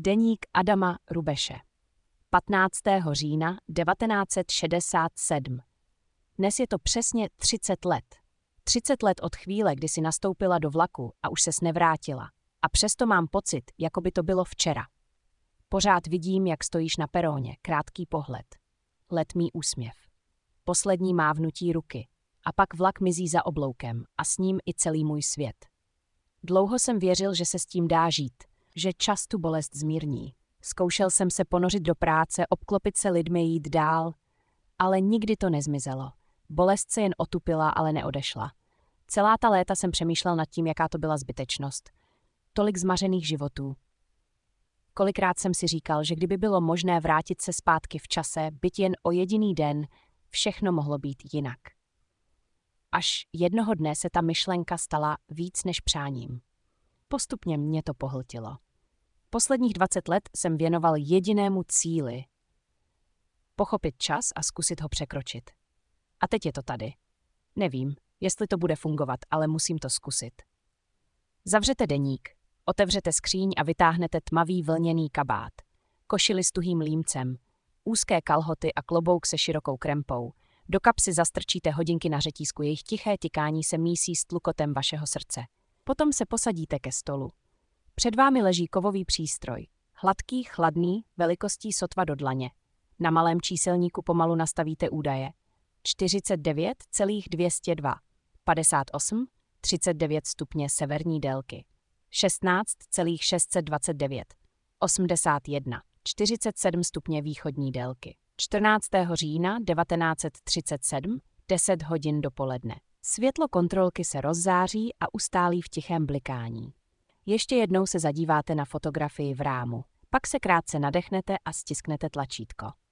Deník Adama Rubeše. 15. října 1967. Dnes je to přesně 30 let. 30 let od chvíle, kdy si nastoupila do vlaku a už ses nevrátila. A přesto mám pocit, jako by to bylo včera. Pořád vidím, jak stojíš na peróně, krátký pohled. Letmý úsměv. Poslední mávnutí ruky. A pak vlak mizí za obloukem a s ním i celý můj svět. Dlouho jsem věřil, že se s tím dá žít, že čas tu bolest zmírní. Zkoušel jsem se ponořit do práce, obklopit se lidmi, jít dál, ale nikdy to nezmizelo. Bolest se jen otupila, ale neodešla. Celá ta léta jsem přemýšlel nad tím, jaká to byla zbytečnost. Tolik zmařených životů. Kolikrát jsem si říkal, že kdyby bylo možné vrátit se zpátky v čase, byť jen o jediný den, všechno mohlo být jinak. Až jednoho dne se ta myšlenka stala víc než přáním. Postupně mě to pohltilo. Posledních 20 let jsem věnoval jedinému cíli. Pochopit čas a zkusit ho překročit. A teď je to tady. Nevím, jestli to bude fungovat, ale musím to zkusit. Zavřete deník, otevřete skříň a vytáhnete tmavý vlněný kabát, košili s tuhým límcem, úzké kalhoty a klobouk se širokou krempou. Do kapsy zastrčíte hodinky na řetízku, jejich tiché tykání se mísí s tlukotem vašeho srdce. Potom se posadíte ke stolu. Před vámi leží kovový přístroj. Hladký, chladný, velikostí sotva do dlaně. Na malém číselníku pomalu nastavíte údaje. 49,202, 58, 39 stupně severní délky, 16,629, 81, 47 stupně východní délky. 14. října 1937, 10 hodin dopoledne. Světlo kontrolky se rozzáří a ustálí v tichém blikání. Ještě jednou se zadíváte na fotografii v rámu, pak se krátce nadechnete a stisknete tlačítko.